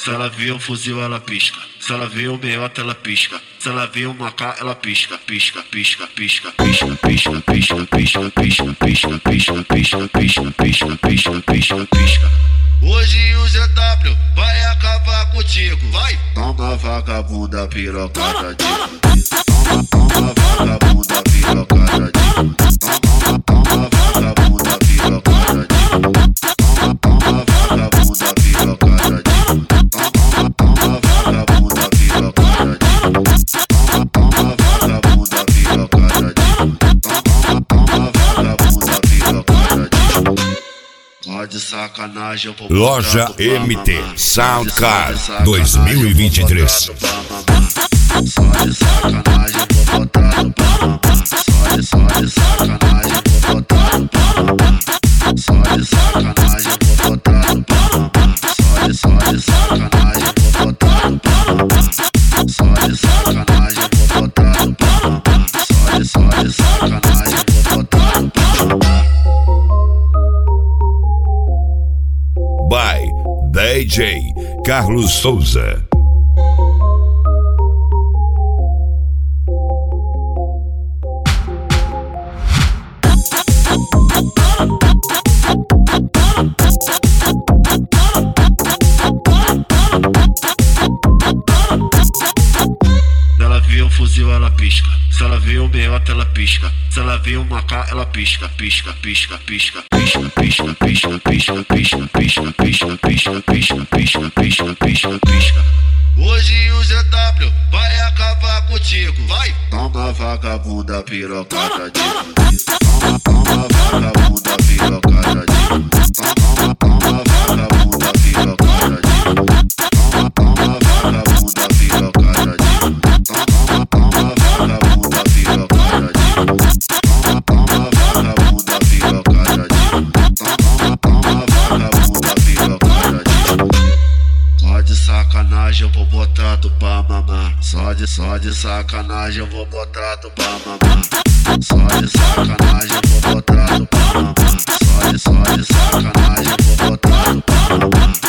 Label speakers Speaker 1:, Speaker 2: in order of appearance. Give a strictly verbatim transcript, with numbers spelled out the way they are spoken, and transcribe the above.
Speaker 1: Se ela vê um fuzil, ela pisca. Se ela vê um meiota, ela pisca. Se ela vê uma K, ela pisca, pisca, pisca, pisca, pisca, pisca, pisca, pisca, pisca, pisca, pisca, pisca, pisca, pisca, pisca, pisca, pisca. Hoje o Z W vai acabar contigo, vai! Toma vagabunda pirocada de Toma, toma vagabunda pirocada de Toma, toma vagabunda pirocada de Toma, toma vagabunda pirocada de Toma, toma vagabunda pirocada de Toma, toma vagabunda pirocada de Toma, toma vagabunda pirocada de Só de sacanagem eu vou
Speaker 2: Loja M T Soundcard dois mil e vinte e três.
Speaker 1: Só de sacanagem eu vou botar no pamamá. Só de, só de sacanagem eu vou botar no pamamá. Só de sacanagem eu vou botar no pamamá. Só de, só de sacanagem eu vou botar no pamamá. Só de sacanagem eu vou botar no pamamá. Só de, só de sacanagem eu vou botar no pamamá.
Speaker 2: By D J Carlos Souza.
Speaker 1: Se ela vê um fuzil, ela pisca. Se ela vê um meiota, ela pisca. Se ela vê uma K, ela pisca, pisca, pisca, pisca, pisca, pisca, pisca, pisca, pisca, pisca, pisca, pisca, pisca, pisca, pisca, pisca, pisca. Hoje o Z W vai acabar contigo, vai! Toma vagabunda pirocada de Toma, toma vagabunda pirocada de Toma, toma vagabunda pirocada de Toma, toma vagabunda pirocada de Toma, toma vagabunda pirocada de Toma, toma vagabunda pirocada de Toma, toma vagabunda pirocada de Só de sacanagem eu vou botar tu pra mamar. Só de, só de sacanagem eu vou botar tu pra mamar. Só de sacanagem eu vou botar tu pra mamar. Só de, só de sacanagem eu vou botar tu pra mamar.